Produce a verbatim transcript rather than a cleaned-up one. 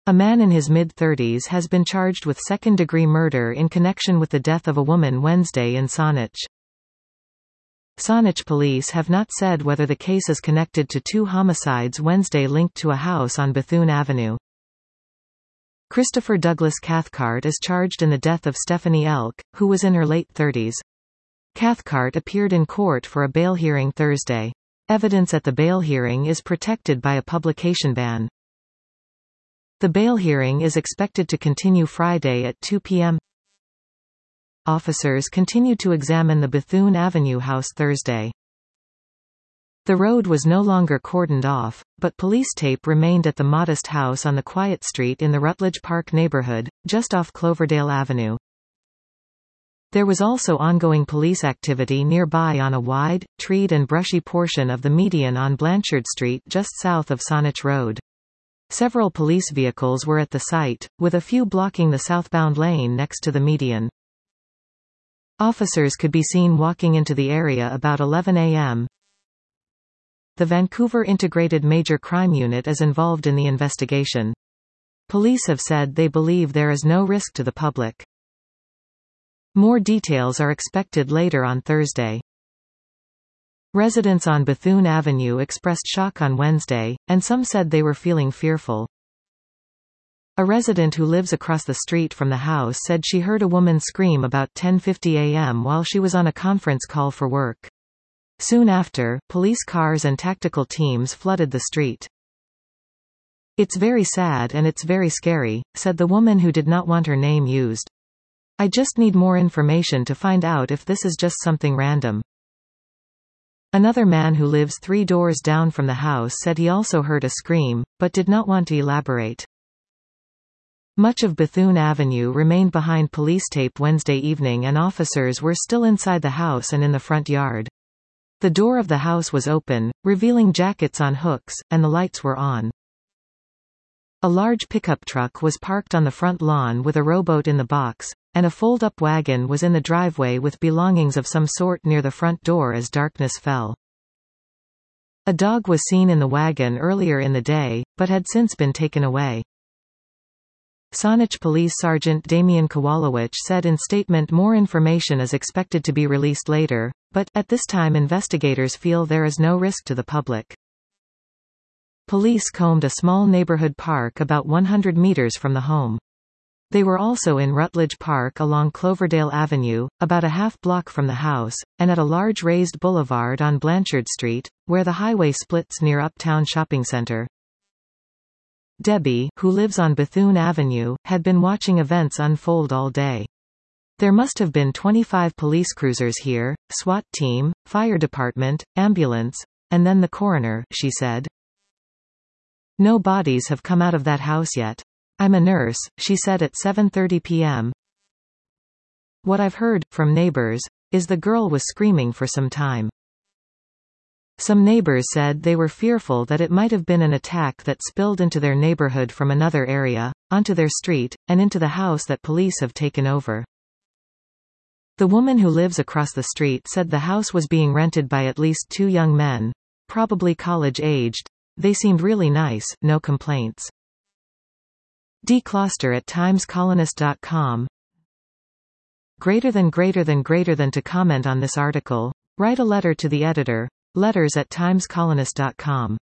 A man in his mid-thirties has been charged with second-degree murder in connection with the death of a woman Wednesday in Saanich. Saanich police have not said whether the case is connected to two homicides Wednesday linked to a house on Bethune Avenue. Christopher Douglas Cathcart is charged in the death of Stephanie Elk, who was in her late thirties. Cathcart appeared in court for a bail hearing Thursday. Evidence at the bail hearing is protected by a publication ban. The bail hearing is expected to continue Friday at two p m Officers continued to examine the Bethune Avenue house Thursday. The road was no longer cordoned off, but police tape remained at the modest house on the quiet street in the Rutledge Park neighborhood, just off Cloverdale Avenue. There was also ongoing police activity nearby on a wide, treed and brushy portion of the median on Blanchard Street just south of Saanich Road. Several police vehicles were at the site, with a few blocking the southbound lane next to the median. Officers could be seen walking into the area about eleven a m The Vancouver Integrated Major Crime Unit is involved in the investigation. Police have said they believe there is no risk to the public. More details are expected later on Thursday. Residents on Bethune Avenue expressed shock on Wednesday, and some said they were feeling fearful. A resident who lives across the street from the house said she heard a woman scream about ten fifty a m while she was on a conference call for work. Soon after, police cars and tactical teams flooded the street. "It's very sad and it's very scary," said the woman who did not want her name used. "I just need more information to find out if this is just something random." Another man who lives three doors down from the house said he also heard a scream, but did not want to elaborate. Much of Bethune Avenue remained behind police tape Wednesday evening and officers were still inside the house and in the front yard. The door of the house was open, revealing jackets on hooks, and the lights were on. A large pickup truck was parked on the front lawn with a rowboat in the box, and a fold-up wagon was in the driveway with belongings of some sort near the front door as darkness fell. A dog was seen in the wagon earlier in the day, but had since been taken away. Saanich Police Sergeant Damian Kowalowicz said in statement more information is expected to be released later, but, at this time investigators feel there is no risk to the public. Police combed a small neighborhood park about one hundred meters from the home. They were also in Rutledge Park along Cloverdale Avenue, about a half block from the house, and at a large raised boulevard on Blanchard Street, where the highway splits near Uptown Shopping Center. Debbie, who lives on Bethune Avenue, had been watching events unfold all day. "There must have been twenty-five police cruisers here, SWAT team, fire department, ambulance, and then the coroner," she said. "No bodies have come out of that house yet. I'm a nurse," she said at seven thirty p m "What I've heard, from neighbors, is the girl was screaming for some time." Some neighbors said they were fearful that it might have been an attack that spilled into their neighborhood from another area, onto their street, and into the house that police have taken over. The woman who lives across the street said the house was being rented by at least two young men, probably college-aged. "They seemed really nice, no complaints." D. Closter at times colonist dot com. Greater than greater than greater than to comment on this article, write a letter to the editor, letters at times colonist dot com.